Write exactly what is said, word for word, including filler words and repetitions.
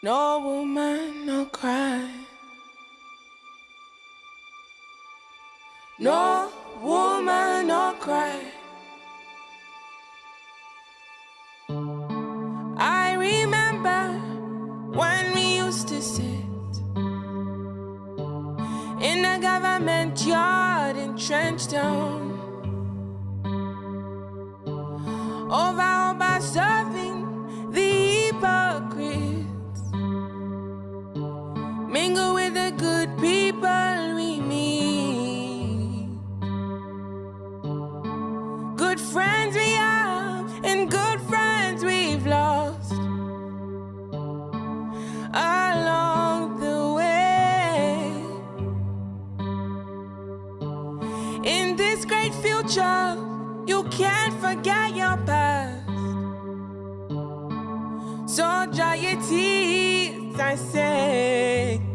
No woman, no cry. No woman, no cry. I remember when we used to sit in the government yard in Trenchtown, over over serving the hypocrites, mingle with the good people we meet, good friends we have and good friends we've lost along the way. In this great future, you can't forget your past. So dry your tears, I say.